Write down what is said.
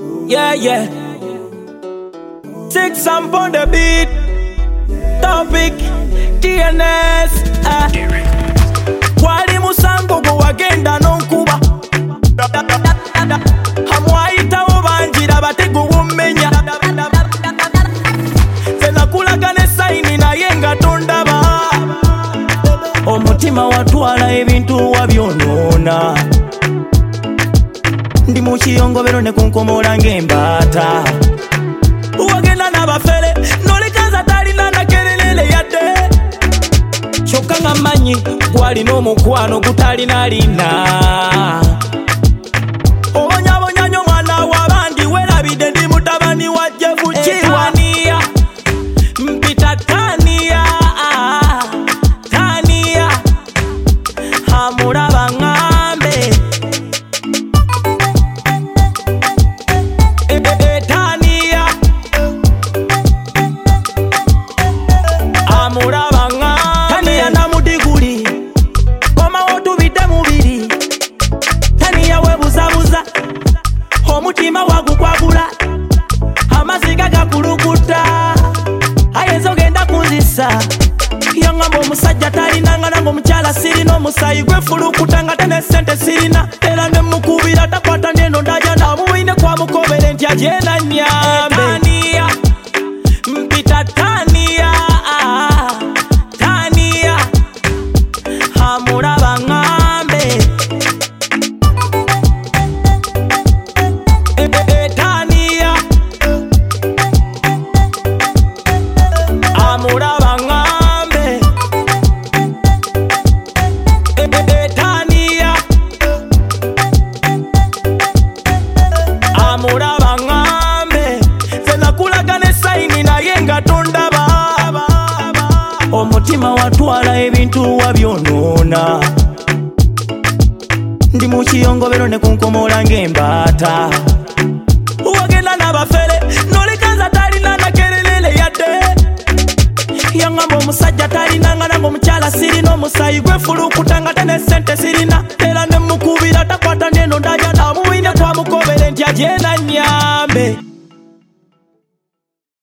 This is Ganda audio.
Yeah, yeah. 6 amp on the beat. Topic TNS. Kwali musango go wagenda nonkuba. Hamwaita obanjira batego womenya. Senakulaga saini na yenga tondaba. Omutima watwala ebintu wabyonona. Ndi mukiyongobero ne kunkomola ng'embata. Wagenda n'abafere n'olekaza talina nakelelele yadde. Kyokka nga mmanyi gwalina omukwano gutalina lina. Obonyabonya nnyo mwana w'abandi werabidde ndi mutabani wa Jefu Kirwaniya. Mpita Taniya, Taniya, amulaba ngambe. Taniya, amulaba ngambe. Taniya namudiguli, komawo tubidde mubiri. Taniya webuzabuza, omutima wagukwagula, amaziga gakulukuta. Ayenza ogenda kunzisa, yangamba omusajja talinanga nange omukyala sirina omusayi gwefulukuta nga tene sente sirina. Era nemukubira takwata neno ndaja namuwine kwamukobere nti agenda nnyambe. Taniya, mpita Taniya, Taniya, amulaba ngambe. Taniya, amulaba ngambe. Taniya, amulaba ngambe. Senakulaga ne saini naye nga tondaba. Omutima watwala ebintu wabyonona. Ndi mukiyongobero ne kunkomola ng'embata. Wagenda n'abafere n'olekaza talina nakelelele yadde. Yangamba omusajja talinanga nange omukyala sirina omusayi gwefulukuta nga tene sente sirina. Era nemukubira takwata neno ndaja namuwine kwamukobere nti agenda nnyambe.